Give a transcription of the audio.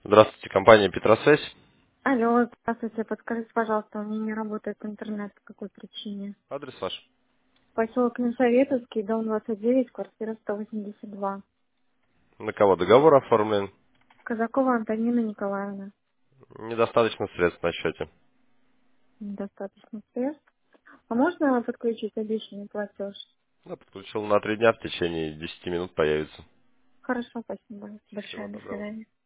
Здравствуйте, компания Петросвязь. Алло, здравствуйте. Подскажите, пожалуйста, у меня не работает интернет. По какой причине? Адрес ваш. Поселок Несоветовский, дом 29, квартира 182. На кого договор оформлен? Казакова Антонина Николаевна. Недостаточно средств на счете. Недостаточно средств. А можно подключить обещанный платеж? Я подключил на 3 дня, в течение 10 минут появится. Хорошо, спасибо Всего большое. До доброго. свидания.